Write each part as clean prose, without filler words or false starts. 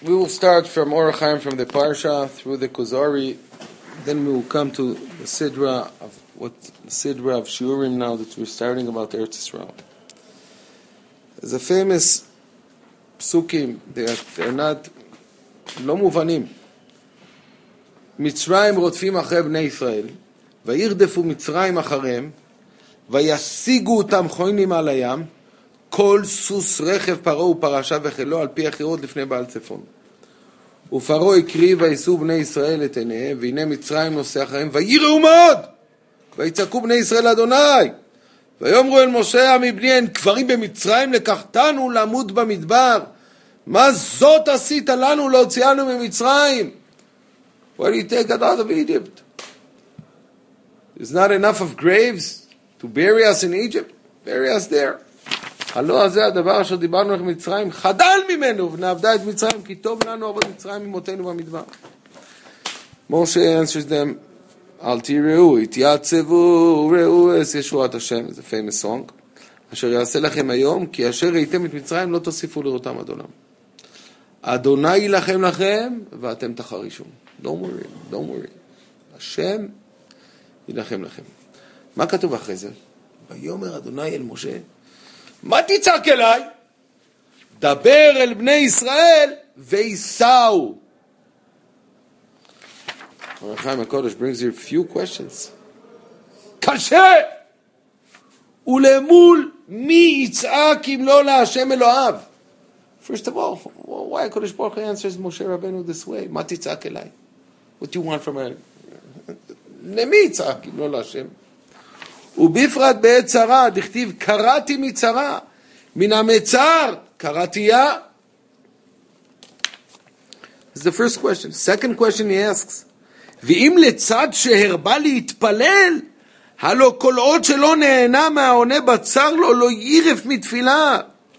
We will start from Orach Chaim, from the Parsha, through the Kuzari. Then we will come to the Sidra of Shiurim now that we're starting about Eretz Yisrael. There's a famous psukim, they're not, לא מובנים. מצרים רודפים אחרי בני ישראל, וירדפו מצרים אחריהם, וישיגו אותם חוינים על הים, כל סוס רכב פרעה ופרשה וחילו על פי החירות לפני בעל צפון. ופרעה הקריב ויסעו בני ישראל את עיניהם, והנה מצרים נוסע אחריהם, ויראו מאוד, ויצעקו בני ישראל אדוני, ויאמרו אל משה מבניהן, כפרים במצרים לקחתנו למות במדבר, מה זאת עשית לנו להוציאנו ממצרים? Why do you take us out of Egypt? There's not enough of graves to bury us in Egypt. Bury us there. הלא הזה הדבר אשר דיברנו איך מצרים, חדל ממנו ונעבדה את מצרים, כי טוב לנו עבוד מצרים ממותנו במדבר. משה answers them, אל תראו, התייצבו, ראו את ישועת השם, זה famous song, אשר יעשה לכם היום, כי אשר ראיתם את מצרים לא תוסיפו לראותם עד עולם. אדוני ילחם לכם, ואתם תחרישו. Don't worry. השם ילחם לכם. מה כתוב אחרי זה? ויאמר אדוני אל משה, מה תצעק אליי? דבר אל בני ישראל ויסעו. Orach Chaim HaKadosh brings here a few questions. קשה! ולמול מי יצעק אם לא להשם אלוהיו? First of all, why HaKadosh Baruch Hu answers Moshe Rabbeinu this way? מה תצעק אליי? What do you want from her? למי יצעק אם לא להשם? ובפרט בעת צרה, דכתיב קראתי מצרה, מן המצר קראתיה. This is the first question. Second question he asks, ואם לצד שהרבה להתפלל, הלא כל עוד שלא נהנה מהעונה בצר לו, לא יירף מתפילה.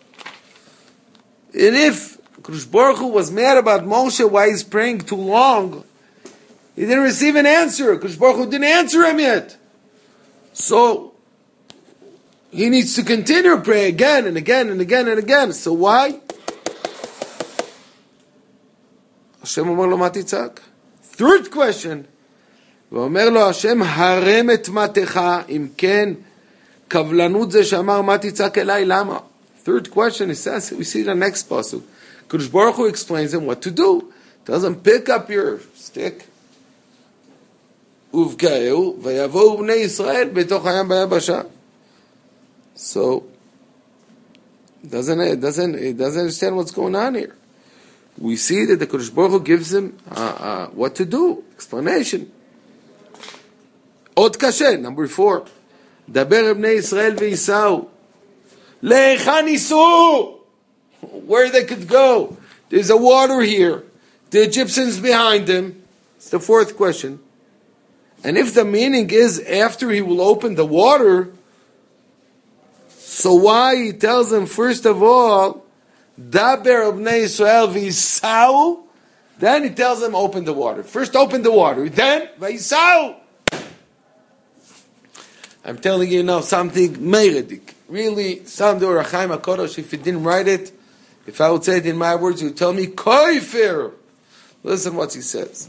And if Kadosh Baruch Hu was mad about Moshe why he's praying too long, he didn't receive an answer. Kadosh Baruch Hu didn't answer him yet. So he needs to continue to pray again and again and again and again. So why? Hashem אומר לו, מה תצעק? Third question. ואומר לו השם, הרם את מתך, אם כן, כבלנות זה שאמר, מה תצעק אליי, למה? Third question, he says, we see the next pasuk. Kadosh Baruch Hu explains him what to do. Tells him, pick up your stick. ובקעהו, ויבואו בני ישראל בתוך הים ביבשה. So, it doesn't understand what's going on here. We see that the Kadosh Baruch Hu gives him what to do, explanation. עוד קשה, number 4. דבר בני ישראל ויסעו. להיכן ייסעו? Where they could go. There's a water here. The Egyptians behind them. It's the 4th question. And if the meaning is after he will open the water, so why he tells them first of all, Daber Bnei Israel v'yisau, then he tells them open the water. First open the water, then v'yisau. I'm telling you now something meiredik. Really, some the Orach Chaim HaKadosh, if he didn't write it, if I would say it in my words, he would tell me, koifer. Listen what he says.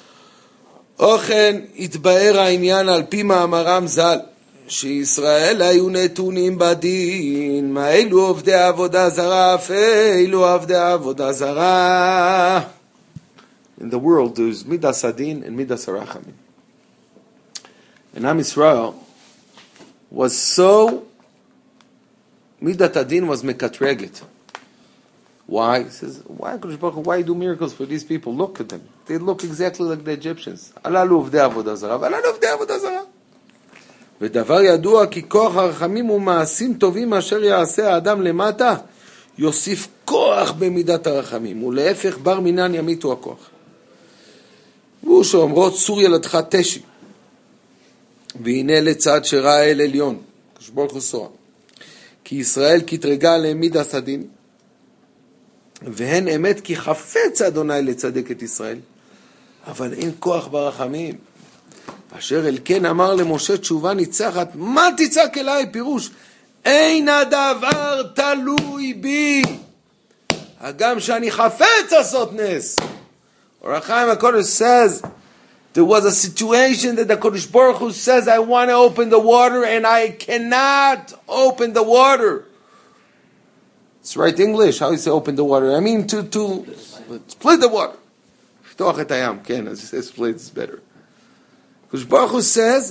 אוכן התבאר העניין על פי מאמרם ז"ל, שישראל היו נתונים בדין, מה אלו עובדי עבודה זרה, אף אלו עובדי עבודה זרה. In the world there's midas adin and midas harachamim. And Am Yisrael was so, midat adin was mekatreget. Why? He says, why you do miracles for these people? Look at them. They look exactly like the Egyptians. הללו עובדי עבודה זרה, והללו עובדי עבודה זרה. ודבר ידוע כי כוח הרחמים ומעשים טובים אשר יעשה האדם למטה, יוסיף כוח במידת הרחמים, ולהפך בר מינן ימיתו הכוח. והוא שאומרות צור ילדך תשי, והנה לצד שראה אל עליון, כשבור חוסוע, כי ישראל כתרגה למידס הדין, והן אמת כי חפץ אדוני לצדק את ישראל, אבל אין כוח ברחמים. אשר אל כן אמר למשה תשובה ניצחת, מה תצעק אליי? פירוש, אין הדבר תלוי בי. הגם שאני חפץ לעשות נס. Or HaChaim HaKadosh says, there was a situation that the Kodesh Baruch Hu says, I want to open the water and I cannot open the water. It's right English. How you say open the water? I mean to split the water. לפתוח את הים. כן, as you say split is better. Kodesh Baruch Hu says,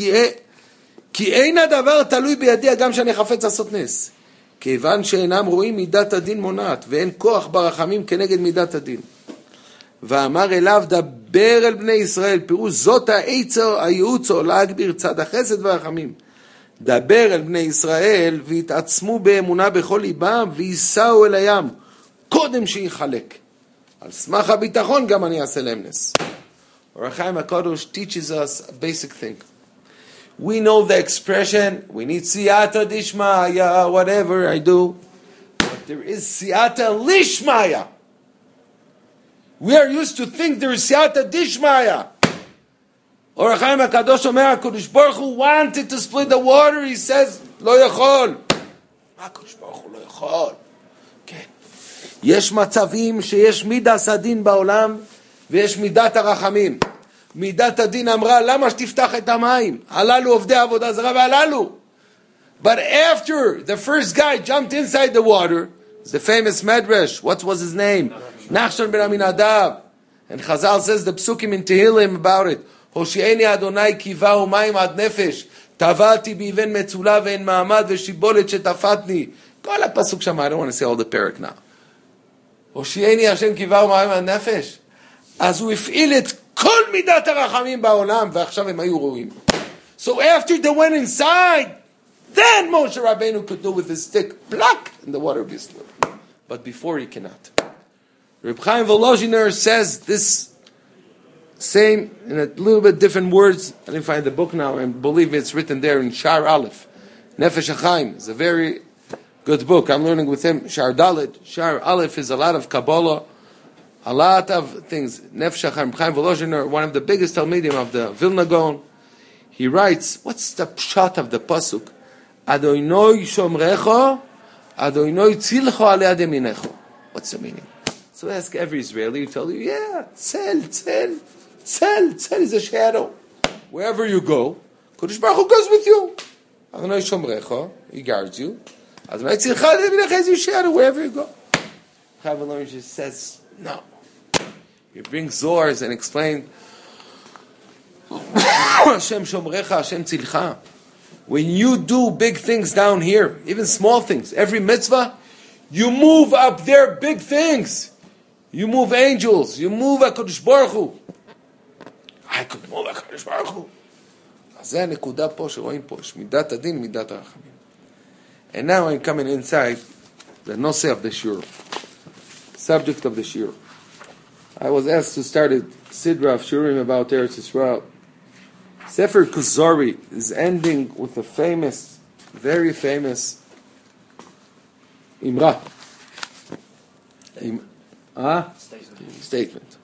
כי אין הדבר תלוי בידי הגם שאני חפץ לעשות נס. כיוון שאינם רואים מידת הדין מונעת, ואין כוח ברחמים כנגד מידת הדין. ואמר אליו דבר אל בני ישראל, פירוש זאת הייעוצו להגביר צד החסד והרחמים. דבר אל בני ישראל והתעצמו באמונה בכל ליבם ויסעו אל הים, קודם שיחלק. על סמך הביטחון גם אני אעשה להם נס. Or HaChaim HaKadosh teaches us a basic thing. We know the expression, we need siyata dishmaya, whatever I do. But there is siyata lishmaya. We are used to think there is siyata dishmaya. Or HaChaim HaKadosh Omer, HaKadosh Baruch Hu wanted to split the water, he says, lo yachol. HaKadosh Baruch Hu lo yachol. כן. יש מצבים שיש מידת הדין בעולם, ויש מידת הרחמים. מידת הדין אמרה, למה שתפתח את המים? הללו עובדי עבודה זרה והללו. But after the first guy jumped inside the water, the famous Medrash, what was his name? Nachshon ben Aminadav. And Chazal says the psukim in Tehillim about it. Hoshieni Adonai kiva umayim ad nefesh. Tavati biven metzula ve'en ma'amad ve'shibolet shetafatni. Kol הפסוק שם, I don't want to say all the parak now. Hoshieni Hashem kiva umayim ad nefesh. אז הוא הפעיל את כל מידת הרחמים בעולם, ועכשיו הם היו רואים. So after they went inside, then Moshe Rabbeinu could do with his stick, pluck, and the water be split. But before he cannot. Reb Chaim Volozhiner says this same, in a little bit different words. I didn't find the book now, and believe me, it's written there in Shar Aleph. Nefesh HaChaim is a very good book. I'm learning with him. Shar Dalet. Shar Aleph is a lot of Kabbalah, a lot of things. Nefesh HaChaim, Chaim Volozhiner, one of the biggest Talmidim of the Vilna Gaon, he writes, what's the pshat of the pasuk? Adonai shomrecho, Adonai tzilcho ale ad yaminecho. What's the meaning? So ask every Israeli, he'll tell you, yeah, tzel is a shadow. Wherever you go, Kodesh Baruch Hu goes with you. Adonai shomrecho, he guards you. Adonai tzilcho ale ad yaminecho is your shadow wherever you go. Chaim Volozhiner says, no. He brings Zohars and explains, Hashem shomrecha, Hashem tzilcha. When you do big things down here, even small things, every mitzvah, you move up there big things. You move angels. You move HaKadosh Baruch Hu. I could move HaKadosh Baruch Hu. אז זה הנקודה פה שרואים פה, יש מידת הדין, מידת הרחמים. And now I'm coming inside the nose of the shur, subject of the shur. I was asked to start a sidra of shurim about Eretz Yisrael. Sefer Kuzari is ending with a famous, very famous Imra. Statement.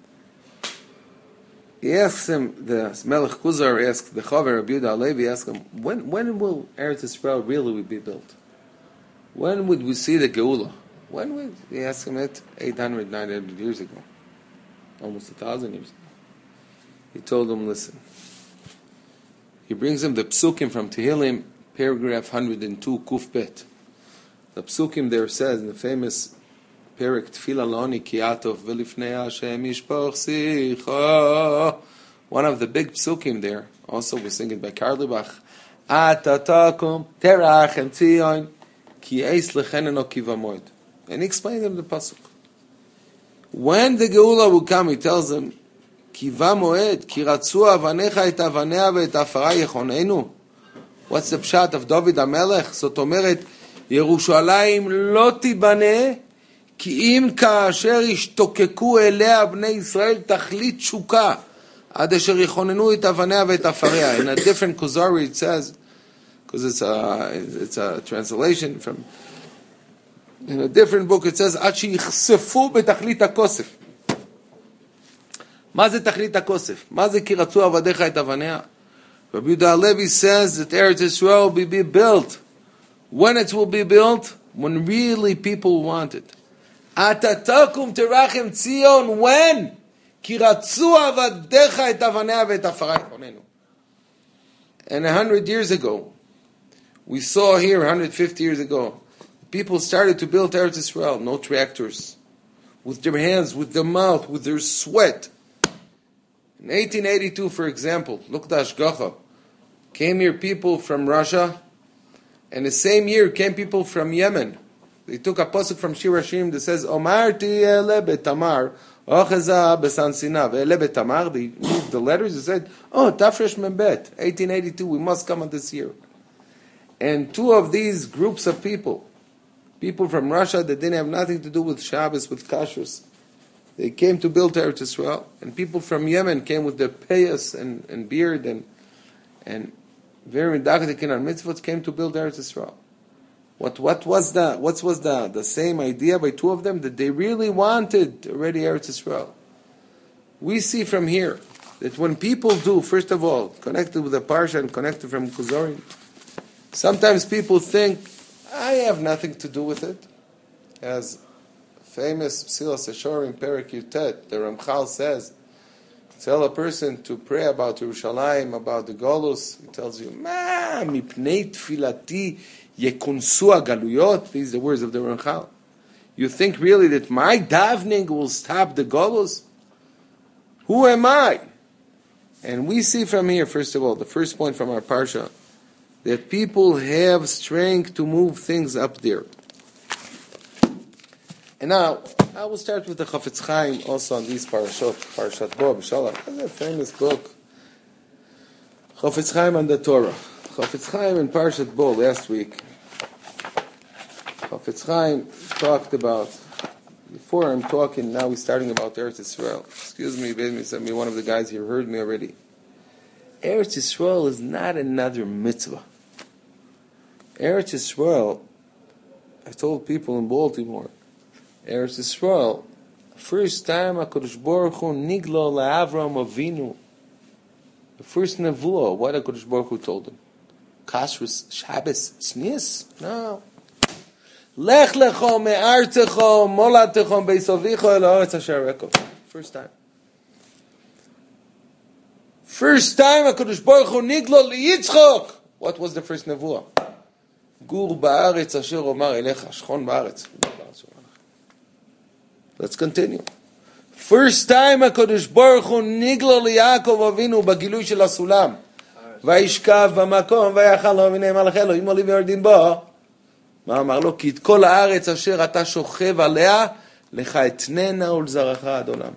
He asks him, the Melech Kuzar asks the Chaver Rabbi Yehuda Halevi, asks him, when will Eretz Yisrael really be built? When would we see the Geula? When would he ask him it? 800, 900 years ago. Almost 1,000 years ago. He told him, listen. He brings him the psukim from Tehillim, paragraph 102, Kuf Bet. The psukim there says in the famous parak Tefillah Loni Kiatov V'lifnei Hashem Yishpoch Sicha. One of the big psukim there, also we sing it by Karlibach. Atatakum terach and tzion ki eis lecheneno kivamoid. And he explained him the pasuk. When the Geula will come, he tells them, Kiva moed, ki ratzu avanecha et avanea ve'et afara yechonenu. What's the pshat of David HaMelech? זאת אומרת, ירושלים לא תיבנה, כי אם כאשר ישתוקקו אליה בני ישראל תכלית תשוקה, עד אשר יכוננו את אבניה ואת אפריה. In a different Kuzari it says, because it's a translation from, in a different book it says, עד שיחשפו בתכלית הכוסף. מה זה תכלית הכוסף? מה זה כי רצו עבדיך את אבניה? Rabbi Yehuda Halevi says that Eretz Yisrael will be built. When it will be built? When really people want it. אתה תקום תרחם ציון, when? כי רצו עבדיך את אבניה ואת עפרה יחוננו. And 100 years ago, we saw here 150 years ago, people started to build Eretz Yisrael, no tractors, with their hands, with their mouth, with their sweat. In 1882, for example, look at Ashgacha, came here people from Russia, and the same year came people from Yemen. They took a pasuk from Shir Hashim that says, Omarti ele betamar, ocheza besan sinav, ele betamar. They moved the letters and said, oh, Tafresh Membet, 1882, we must come on this year. And two of these groups of people from Russia that didn't have nothing to do with Shabbos, with kashrus, they came to build Eretz Yisrael. And people from Yemen came with their payas and beard and very medakdekin on mitzvot, came to build Eretz Yisrael. What was the same idea by two of them? That they really wanted already Eretz Yisrael. We see from here that when people do, first of all, connected with the Parsha and connected from Kuzorin, sometimes people think, I have nothing to do with it. As famous Psilas Hashorim Perek Yutet, the Ramchal says, tell a person to pray about Yerushalayim, about the Golus, he tells you, Ma, mipnei tfilati yekunsu agaluyot. These are the words of the Ramchal. You think really that my davening will stop the Golus? Who am I? And we see from here, first of all, the first point from our Parsha, that people have strength to move things up there. And now, I will start with the Chafetz Chaim also on these parashot, Parashat Bo, B'Shalach. That's a famous book. Chafetz Chaim on the Torah. Chafetz Chaim in Parashat Bo last week. Chafetz Chaim talked about, before I'm talking, now we're starting about Eretz Yisrael. Excuse me, maybe one of the guys here heard me already. Eretz Yisrael is not another mitzvah. Eretz Yisrael, I told people in Baltimore, Eretz Yisrael, first time HaKadosh Baruch Hu niglo le'Avram Avinu, the first nevuah, what HaKadosh Baruch Hu told him? Kashrus, Shabbos, Tznius? No. Lech lecho me'artecho molatecho beisavicho el haaretz asher rekov. First time. First time HaKadosh Baruch Hu niglo le'Yitzchok. What was the first nevuah? Gur ba'aretz asher omar elecha, shchon ba'aretz. Let's continue. First time HaKadosh Baruch Hu niglo liYaakov Avinu b'gilui shel hasulam. Vayishkav b'makom vayachal lo minei malachei Elohim olim yordin bo. מה אמר לו? כי את כל הארץ אשר אתה שוכב עליה, לך אתננה ולזרעך עד עולם.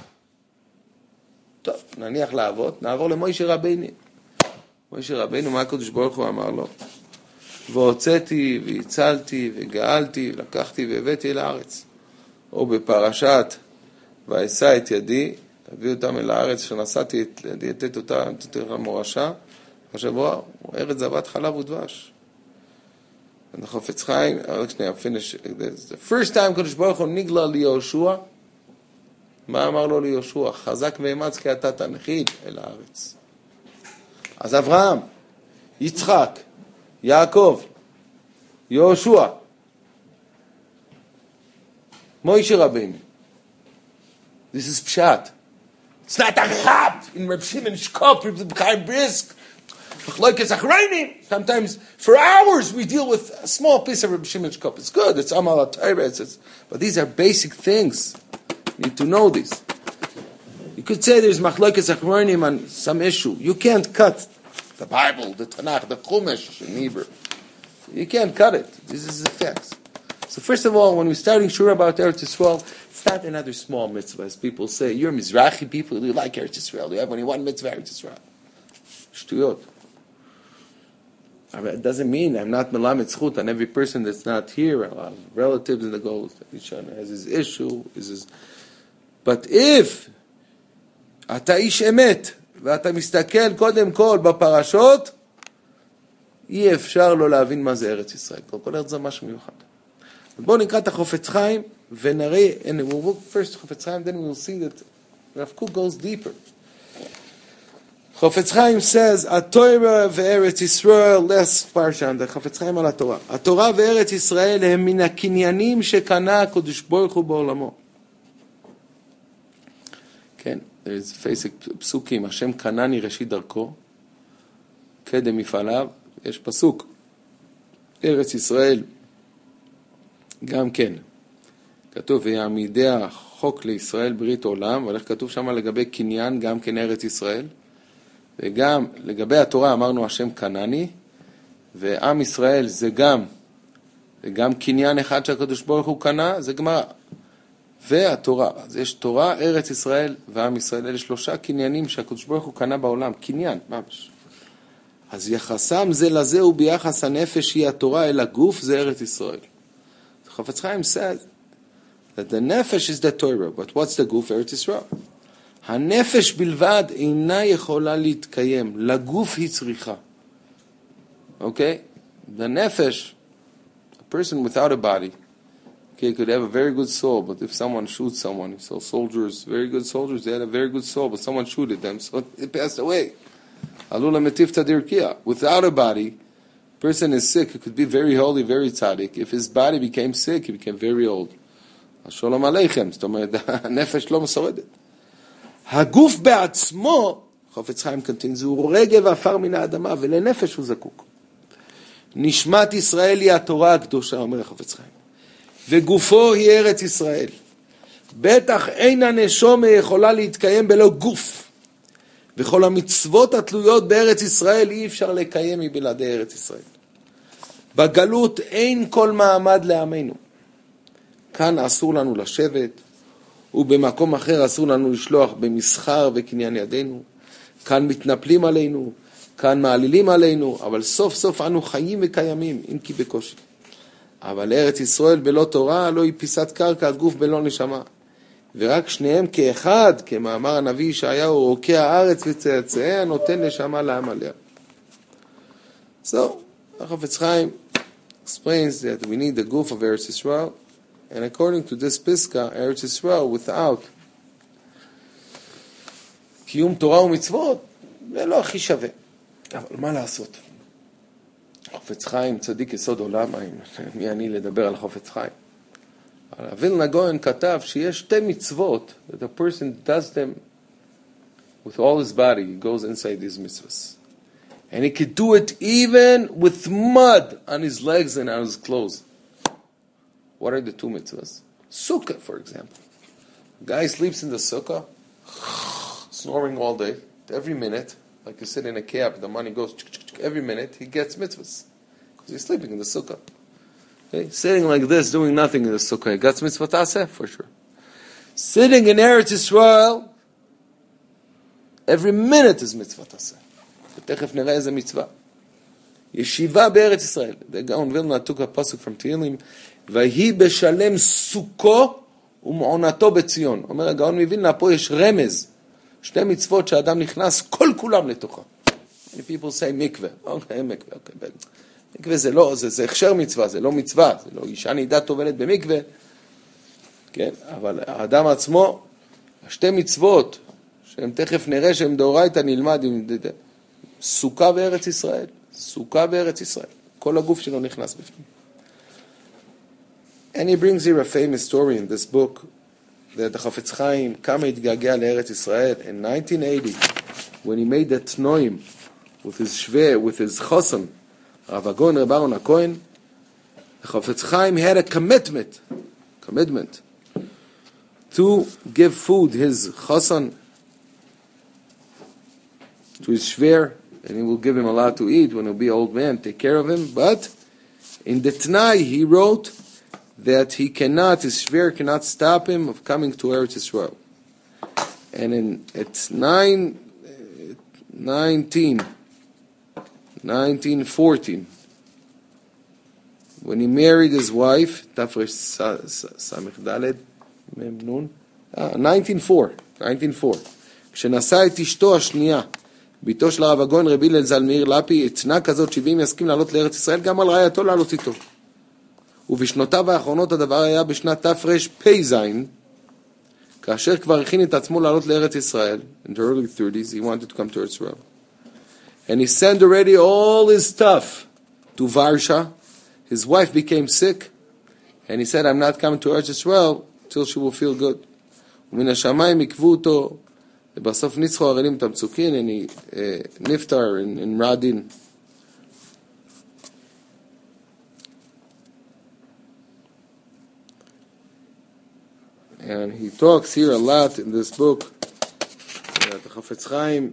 טוב, נניח לעבוד, נעבור למוישה רבינו. מוישה רבינו, מה הקדוש ברוך הוא אמר לו? והוצאתי והצלתי וגאלתי, לקחתי והבאתי אל הארץ. או בפרשת, ואשא את ידי, תביא אותם אל הארץ, שנשאתי את ידי, לתת אותה, לתת לך מורשה. עכשיו, וואו, ארץ זבת חלב ודבש. And the Chafetz Chaim, I'll finish this. The first time Kadosh Baruch Hu nigla liYoshua, מה אמר לו ליהושע? חזק ואמץ כי אתה תנחיל אל הארץ. אז אברהם, יצחק, יעקב, יהושע, מוישה רבינו. This is Pshat. It's not a chat in Reb Shimon's cup, Reb Chaim Brisk. Sometimes for hours we deal with a small piece of Reb Shimon's cup. It's good, it's Amal HaTorah, but these are basic things. You need to know these. You could say there's Machlokes Achronim on some issue. You can't cut the Bible, the Tanakh, the Chumash in Hebrew. You can't cut it. This is the facts. So first of all, when we're starting Shura about Eretz Yisrael, it's not another small mitzvah, as people say. You're Mizrahi people, you like Eretz Yisrael. You have only one mitzvah, Eretz Yisrael. Shtuyot. It doesn't mean I'm not melamed zchut on every person that's not here. I have relatives in the Golus. Each one has his issue. But if אתה איש אמת ואתה מסתכל קודם כל בפרשות, אי אפשר לא להבין מה זה ארץ ישראל. כל ארץ זה משהו מיוחד. בואו נקרא את החפץ חיים ונראה, and we'll look first חפץ חיים, then we'll see that Rav Kook goes deeper. Chofetz Chaim says, התורה וארץ ישראל, let's parshan, the Chofetz Chaim על התורה. התורה וארץ ישראל הם מן הקניינים שקנה הקדוש ברוך הוא בעולמו. כן, there's פסוקים, השם קנני ראשית דרכו, קדם מפעליו, יש פסוק, ארץ ישראל, גם כן, כתוב, ויעמידיה חוק לישראל ברית עולם, אבל איך כתוב שם לגבי קניין, גם כן ארץ ישראל, וגם לגבי התורה אמרנו השם קנני, ועם ישראל זה גם קניין אחד שהקדוש ברוך הוא קנה, זה גמרא. והתורה, אז יש תורה, ארץ ישראל ועם ישראל, אלה שלושה קניינים שהקדוש ברוך הוא קנה בעולם, קניין, ממש. אז יחסם זה לזה וביחס הנפש היא התורה אל הגוף, זה ארץ ישראל. חפץ חיים says that the nefesh is the Torah, but what's the גוף? ארץ ישראל. הנפש בלבד אינה יכולה להתקיים, לגוף היא צריכה. Okay? The nefesh, a person without a body, okay, could have a very good soul, but if someone shoots someone, so soldiers, very good soldiers, they had a very good soul, but someone shooted them, so they passed away. Alula metifta dirkiya. Without a body, person is sick, he could be very holy, very tzaddik. If his body became sick, he became very old. Shalom aleichem. זאת אומרת, הנפש לא משורדת. הגוף בעצמו, חפץ חיים continues, הוא רגב עפר מן האדמה, ולנפש הוא זקוק. נשמת ישראל היא התורה הקדושה, אומר חפץ חיים. וגופו היא ארץ ישראל. בטח אין הנשומה יכולה להתקיים בלא גוף. וכל המצוות התלויות בארץ ישראל אי אפשר לקיים מבלעדי ארץ ישראל. בגלות אין כל מעמד לעמנו. כאן אסור לנו לשבת, ובמקום אחר אסור לנו לשלוח במסחר וקניין ידינו. כאן מתנפלים עלינו, כאן מעלילים עלינו, אבל סוף סוף אנו חיים וקיימים, אם כי בקושי. אבל ארץ ישראל בלא תורה, לא היא פיסת קרקע, גוף בלא נשמה. ורק שניהם כאחד, כמאמר הנביא ישעיהו, רוקע הארץ וצאצאיה, נותן נשמה לעם עליה. So, החפץ חיים explains that we need the goof of Eretz Yisrael, and according to this Piska, Eretz Yisrael without קיום תורה ומצוות, זה לא הכי שווה. אבל מה לעשות? חפץ חיים, צדיק יסוד עולם, מי אני לדבר על חפץ חיים? וילנה גאון כתב שיש שתי מצוות, that a person does them with all his body, he goes inside these mitzvahs. And he could do it even with mud on his legs and on his clothes. What are the two mitzvahs? Sukkah, for example. A guy sleeps in the sukkah, snoring all day, every minute, like you sit in a cab, the money goes, every minute, he gets mitzvahs. Because he's sleeping in the sukkah. Okay? Sitting like this, doing nothing in the sukkah, he gets mitzvah taseh, for sure. Sitting in Eretz Yisrael, every minute is mitzvah taseh. ותכף נראה איזה מצווה. ישיבה בארץ ישראל. The Gaon Vilna took a pasuk from Tehillim, ויהי בשלם סוכו ומעונתו בציון. אומר הגאון מווילנה, פה יש רמז. שתי מצוות שהאדם נכנס כל כולם לתוכה. Many people say מקווה. אוקיי, מקווה. אוקיי. מקווה זה לא, זה הכשר מצווה, זה לא מצווה. זה לא אישה נידה טובלת במקווה. כן, אבל האדם עצמו, שתי מצוות, שהם תכף נראה שהם דאורייתא נלמד עם... סוכה בארץ ישראל, סוכה בארץ ישראל. כל הגוף שלו נכנס בפנים. And he brings here a famous story in this book that the Chafetz Chaim כמה התגעגע לארץ ישראל in 1980 when he made the tnoim with his shver, with his chosan, Rav Agon Reb Aaron HaKohen, the Chafetz Chaim had a commitment to give food, his chosan, to his shver, and he will give him a lot to eat when he'll be an old man, take care of him. But in the Tanai, he wrote that he cannot, his shver cannot stop him of coming to Eretz Yisrael. And it's 1914, when he married his wife, Tafresh Samech Daled, 1904, כשנשא את אשתו השנייה, ביתו של הרב הגאון רבי הלל ז"ל מאיר לפי, אתנה כזאת 70 יסכים לעלות לארץ ישראל, גם על רעייתו לעלות איתו. ובשנותיו האחרונות הדבר היה בשנת תרפ"ז, כאשר כבר הכין את עצמו לעלות לארץ ישראל, in the early 30s, he wanted to come to Eretz Israel. And he sent already all his stuff to Varsha. His wife became sick. And he said, I'm not coming to Eretz Yisrael till she will feel good. ומן השמיים עקבו אותו, ובסוף ניצחו הרעלים את המצוקין, and he niftar in Radin. And he talks here a lot in this book, the Chafetz Chaim,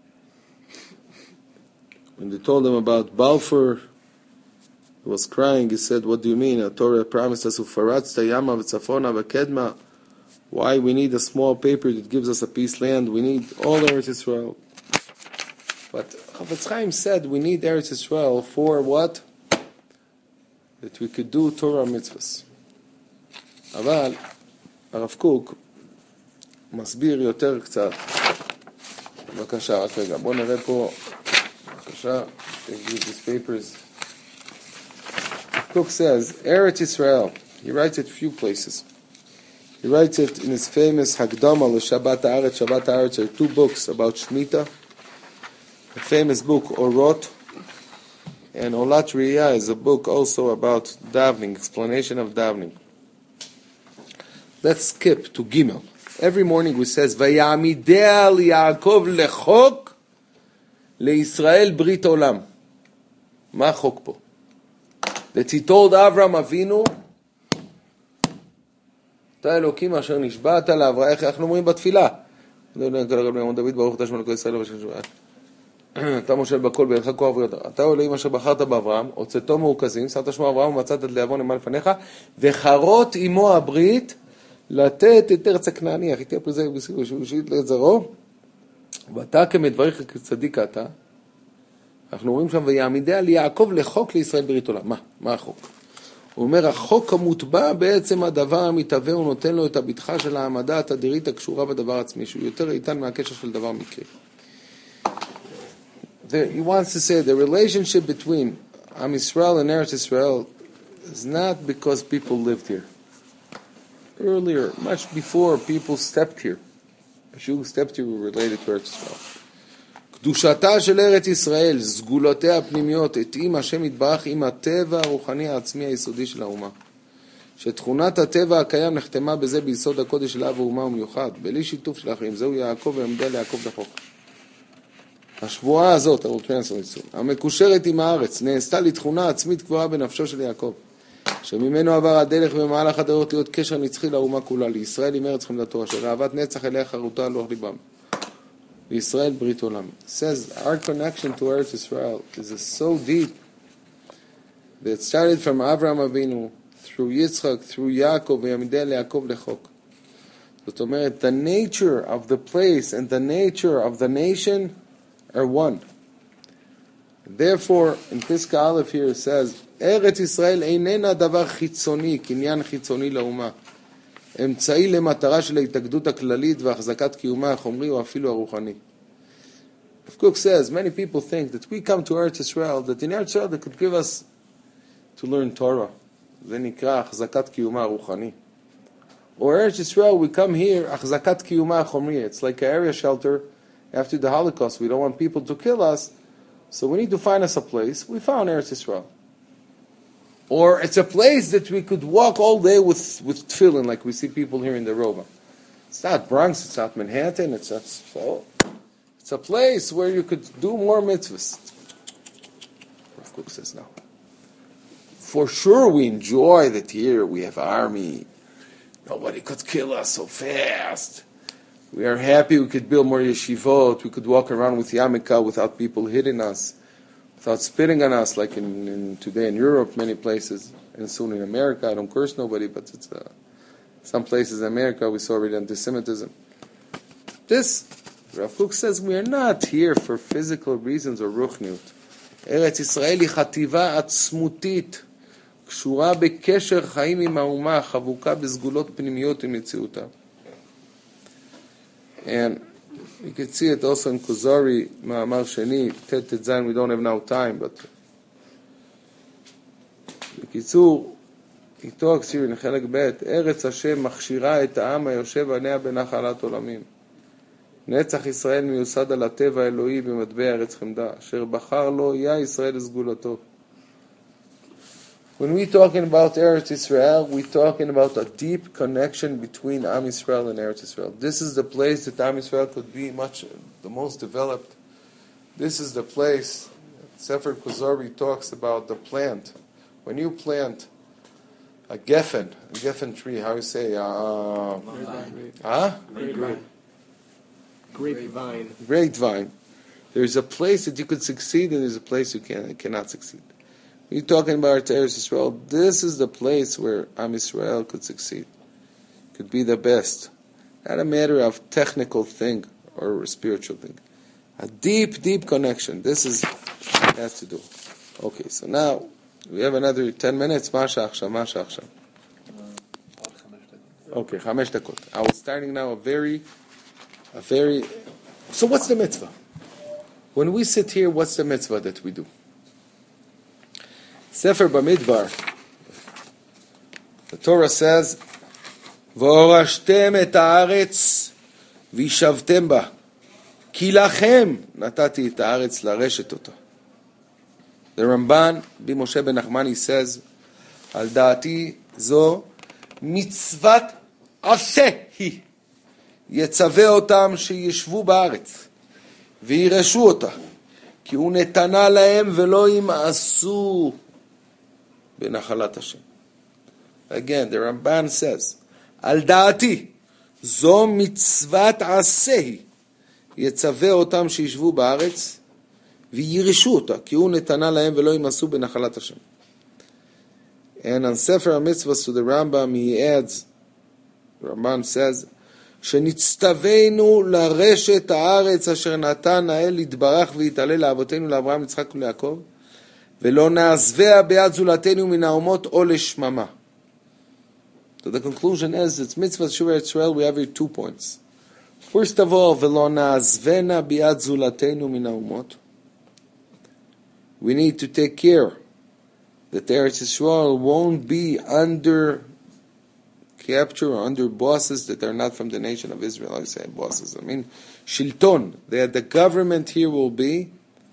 when they told him about Balfour, he was crying. He said, what do you mean? The Torah promised us, Ufaratz Yama v'tzafona v'kedma. Why we need a small paper that gives us a piece land? We need all Eretz Yisrael. But Chafetz Chaim said we need Eretz Yisrael for what? That we could do Torah mitzvahs. אבל הרב קוק מסביר יותר קצת. בבקשה, רק רגע. בואו נראה פה. בבקשה, take these papers. Cook says, Eretz Yisrael. He writes it a few places. He writes it in his famous Hagdama L'Shabbat Haaretz. Shabbat Haaretz are two books about Shemitah. A famous book, Orot. And Olat Riyah is a book also about davening, explanation of davening. Let's skip to Gimel. Every morning we says, Vayamidea liYaakov lechok leYisrael brit olam. Ma chok po? That he told Avram Avinu, אתה אלוקים אשר נשבעת לאברהם, איך אנחנו אומרים בתפילה? דוד ברוך אתה שמלכו ישראל אתה מושל בכל בידך כוח ויותר. אתה אלוהים אשר בחרת באברהם, הוצאתו מורכזים, שמת שמו אברהם ומצאת את לעוון נאמן לפניך, וחרות עמו הברית לתת את ארץ הכנעני, אחי תהיה פריזה בסיבוב, שהוא שיט לזרעו, ואתה כמדבריך כצדיק אתה, אנחנו אומרים שם, ויעמידיה ליעקב לחוק לישראל ברית עולם. מה החוק? הוא אומר, החוק המוטבע בעצם הדבר המתהווה, הוא נותן לו את הבטחה של העמדה התדירית הקשורה בדבר עצמי, שהוא יותר איתן מהקשר של דבר מקרי. He wants to say the relationship between Am Yisrael and Eretz Yisrael is not because people lived here. Earlier, much before people stepped here, Jews stepped here were related to Eretz Yisrael. קדושתה של ארץ ישראל, סגולותיה הפנימיות, התאים השם יתברך עם הטבע הרוחני העצמי היסודי של האומה. שתכונת הטבע הקיים נחתמה בזה ביסוד הקודש של אב האומה ומיוחד, בלי שיתוף של אחרים. זהו יעקב ועמדה ליעקב לחוק. השבועה הזאת, המקושרת עם הארץ, נעשתה לתכונה עצמית קבועה בנפשו של יעקב, שממנו עבר הדרך במהלך הדורות להיות קשר נצחי לאומה כולה, לישראל עם ארץ חמדתו, אשר אהבת נצח אליה חרותה על לוח ליבם. Israel Brit Olam. It says our connection to Eretz Israel is so deep that it started from Avraham Avinu, through Yitzchak, through Yaakov, Yamideh Yaakov Lechok. זאת אומרת, the nature of the place and the nature of the nation are one. Therefore, in Piska Aleph here it says, Eretz Israel איננה דבר חיצוני, קניין חיצוני לאומה. אמצעי למטרה של ההתאגדות הכללית והחזקת קיומה החומרי או אפילו הרוחני. Rav Kook says, many people think that we come to Eretz Yisrael, that in Eretz Yisrael they could give us to learn Torah. זה נקרא החזקת קיומה הרוחני. Or Eretz Yisrael, we come here, החזקת קיומה החומרי. It's like an area shelter after the Holocaust. We don't want people to kill us, so we need to find us a place. We found Eretz Yisrael. Or it's a place that we could walk all day with tefillin, like we see people here in the Rova. It's not Bronx, it's not Manhattan, it's a place where you could do more mitzvahs. Rav Kook says no. For sure we enjoy that here we have army. Nobody could kill us so fast. We are happy we could build more yeshivot. We could walk around with yarmulke without people hitting us, without spitting on us, like in today in Europe, many places, and soon in America. I don't curse nobody, but it's some places in America we saw already anti-Semitism. This, Rav Kook says, we are not here for physical reasons or ruchniut. Eretz Yisrael היא חטיבה עצמותית, קשורה בקשר חיים עם האומה, חבוקה בסגולות פנימיות עם מציאותה. And you can see it also in Kuzari, מאמר שני, תת זין, we don't have now time, but בקיצור, he talks here in חלק ב', ארץ השם מכשירה את העם היושב עליה בנחלת עולמים. נצח ישראל מיוסד על הטבע האלוהי במטבע ארץ חמדה, אשר בחר לו יה ישראל לסגולתו. When we talking about Eretz Israel, we talking about a deep connection between Am Yisrael and Eretz Israel. This is the place that Am Yisrael could be the most developed. This is the place, Sefer Kuzari talks about the plant. When you plant a geffen tree, how you say? Grapevine. There's a place that you could succeed and there's a place you cannot succeed. You're talking about Eretz Yisrael. This is the place where Am Yisrael could succeed, could be the best. Not a matter of technical thing or a spiritual thing. A deep, deep connection. This is what it has to do. Okay, so now we have another 10 minutes. Masha Achshav. Okay, 5 דקות. I was starting now a very. So what's the mitzvah? When we sit here, what's the mitzvah that we do? Sefer Bamidbar, the Torah says, "V'orashtem et haaretz v'yishavtem ba, ki lachem natati et haaretz lareshet ota." The Ramban, Bi Moshe ben Nachmani, says, "Al da'ati zo mitzvat aseh hi, yetzaveh otam sheyishvu ba'aretz, v'yireshu ota, ki hu netana lahem v'lo yim'asu." Again, the Ramban says, Al da'ati, zo mitzvat asehi, yetzaveh otam sheyishvu ba'aretz, v'yireshu ota, ki hu netana lahem v'lo yimasu b'nachalat Hashem. And on Sefer HaMitzvahs to the Rambam, he adds, the Ramban says, שנצטווינו לרשת הארץ אשר נתן האל יתברך ויתעלה לאבותינו לאברהם יצחק וליעקב ולא נעזביה ביד זולתנו מן האומות או לשממה. So the conclusion is, it's mitzvah Shuvah Israel, we have here 2 points. First of all, ולא נעזבנה ביד זולתנו מן האומות. We need to take care that Eretz Yisrael won't be under capture or under bosses that are not from the nation of Israel. I say bosses, I mean shilton. That the government here will be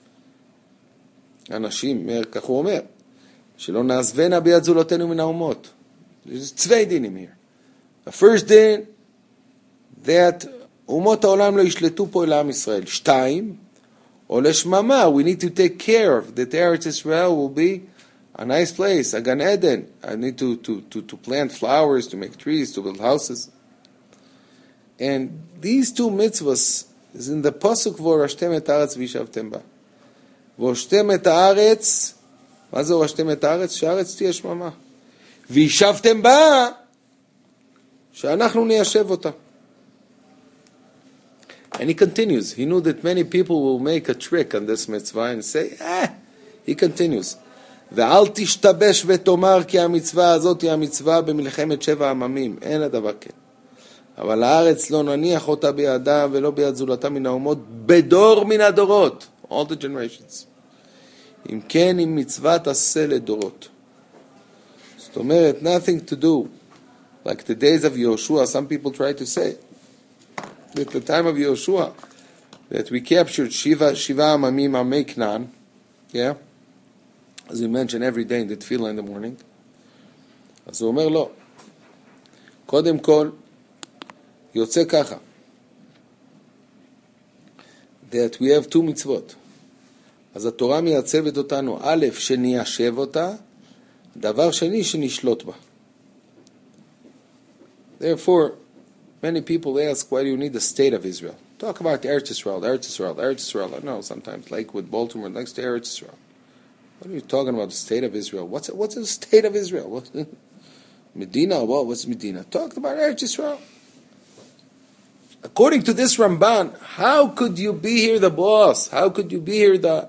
אנשים, כך הוא אומר, שלא נעזבנה ביד זולתנו מן האומות. There's 2 dinim here. The first din, that אומות העולם לא ישלטו פה אל עם ישראל. 2, או לשממה, we need to take care of that Eretz Israel will be a nice place, a Gan Eden. I need to plant flowers, to make trees, to build houses. And these 2 mitzvahs is in the pasuk Vorashtem et haaretz v'yishavtem ba. Vorashtem et haaretz, מה זה vorashtem et haaretz? שהארץ תהיה שממה. וישבתם בה, שאנחנו ניישב אותה. And he continues. He knew that many people will make a trick on this mitzvah and say, he continues. ואל תשתבש ותאמר כי המצווה הזאת היא המצווה במלחמת 7 עממים. אין הדבר כן. אבל הארץ לא נניח אותה בידה ולא ביד זולתה מן האומות בדור מן הדורות. All the generations. אם כן, עם מצוות עשה לדורות. זאת אומרת, nothing to do. Like the days of Yoshua, some people try to say, at the time of Yoshua, that we captured Shiva Amamim Amei Knan, yeah? As we mention every day in the tefillah in the morning. אז הוא אומר לו, קודם כל, יוצא ככה, that we have 2 מצוות. אז התורה מייצבת אותנו, א', שניישב אותה, דבר שני, שנשלוט בה. Therefore, many people ask, why do you need the state of Israel? Talk about Eretz Yisrael. I know sometimes Lakewood, Baltimore, next to Eretz Yisrael. What are you talking about, the state of Israel? What's the state of Israel? Medina? What's Medina? Talk about Eretz Yisrael. According to this Ramban, how could you be here the boss? How could you be here the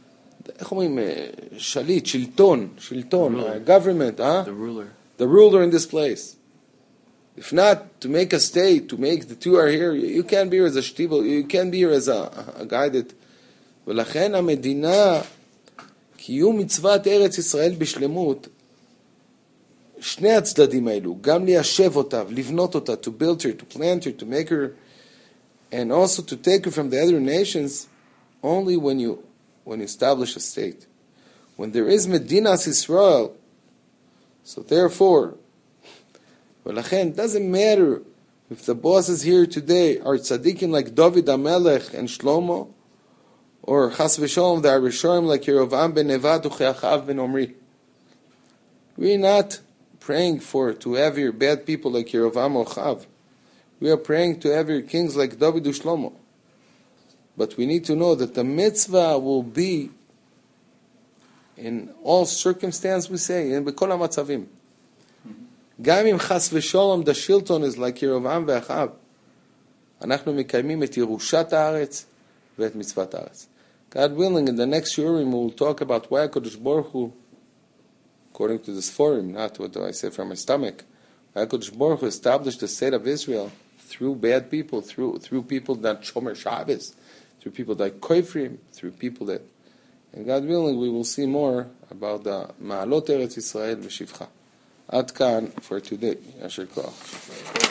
shalit, shilton, government, the ruler in this place? If not, to make a state, to make the 2 are here, you can't be here as a shtibel, you can't be here as a guy that... ולכן המדינה, קיום מצוות ארץ ישראל בשלמות, שני הצדדים האלו, גם ליישב אותה, לבנות אותה, to build her, to plant her, to make her and also to take it from the other nations only when you establish a state. When there is Medinas Israel, so therefore, it doesn't matter if the bosses here today are tzaddikim like David HaMelech and Shlomo, or Chas v'Sholom, the Arishonim like Yerovam ben Nevat Ucheachav ben Omri. We're not praying to have your bad people like Yerovam or Chav. We are praying to have your kings like David or Shlomo. But we need to know that the mitzvah will be in all circumstances, we say, in B'kol HaMatzavim. גם אם חס ושלום the shilton is like ירבעם ואחיו, אנחנו מקיימים את ירושת הארץ ואת מצוות הארץ. God willing, in the next shiurim we will talk about why HaKadosh Baruch Hu, according to this forum, not what I say from my stomach, why HaKadosh Baruch Hu established the state of Israel through bad people, through people that Shomer Shabbos, through people that Koifrim, through people that, and God willing, we will see more about the Ma'alot Eretz Yisrael v'Shivcha. Ad kan for today. Yasher Koach.